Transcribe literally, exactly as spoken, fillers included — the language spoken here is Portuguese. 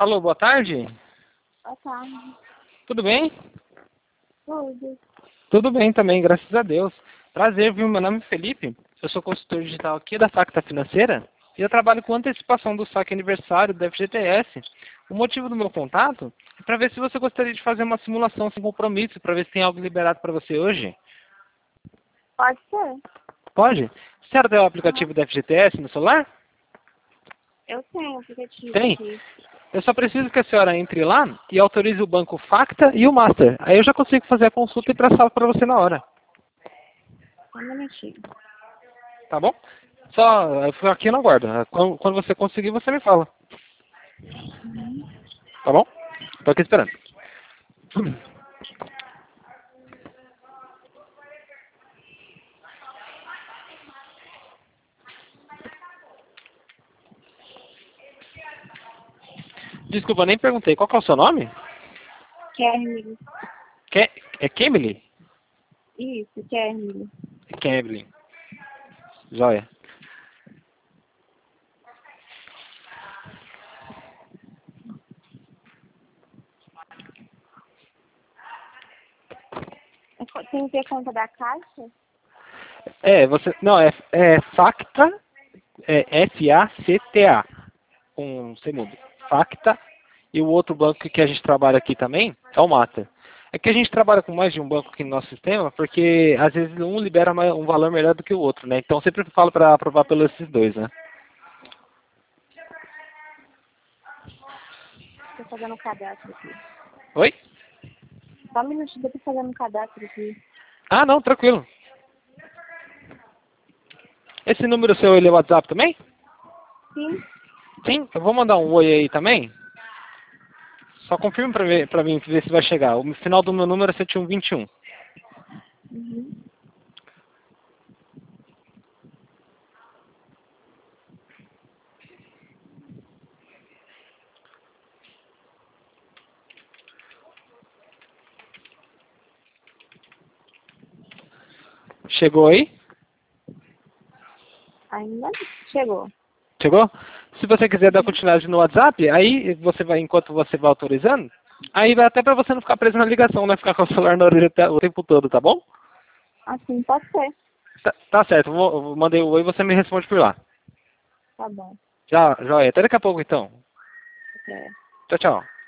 Alô, boa tarde. Boa tarde. Tudo bem? Tudo. Tudo bem também, graças a Deus. Prazer, viu? Meu nome é Felipe. Eu sou consultor digital aqui da Facta Financeira e eu trabalho com antecipação do saque aniversário da F G T S. O motivo do meu contato é para ver se você gostaria de fazer uma simulação sem compromisso, para ver se tem algo liberado para você hoje. Pode ser. Pode? Você já tem o aplicativo Uhum. da F G T S no celular? Eu tenho aplicativo Tem? aqui. Eu só preciso que a senhora entre lá e autorize o banco Facta e o Master. Aí eu já consigo fazer a consulta e passar para você na hora. Só um minutinho. Tá bom? Só, eu fico aqui no aguardo. Quando, quando você conseguir, você me fala. Uhum. Tá bom? Tô aqui esperando. Desculpa, eu nem perguntei. Qual que é o seu nome? Kermily. Ke é Kemily? Isso, Kermily. Kemily. Joia. É co- Tem que ter conta da Caixa? É, você... Não, é, é Facta, é F A C T A. Com C mudo. Facta. E o outro banco que a gente trabalha aqui também é o Master. É que a gente trabalha com mais de um banco aqui no nosso sistema, porque às vezes um libera mais- um valor melhor do que o outro, né? Então sempre falo para aprovar pelos esses dois, né? Tô fazendo um cadastro aqui. Oi? Só um minutinho, eu tô fazendo um cadastro aqui. Ah, não, tranquilo. Esse número seu, ele é WhatsApp também? Sim. Sim, eu vou mandar um oi aí também. Só confirma pra, ver, pra mim ver se vai chegar. O final do meu número é sete um dois um. Uhum. Chegou aí? Ainda não chegou. Chegou? Se você quiser dar Uhum. continuidade no WhatsApp, aí você vai, enquanto você vai autorizando, aí vai até pra você não ficar preso na ligação, né? Ficar com o celular na orelha o tempo todo, tá bom? Assim, pode ser. Tá, tá certo, eu vou, eu mandei o oi e você me responde por lá. Tá bom. Já, joia. Até daqui a pouco então. É. Tchau, tchau.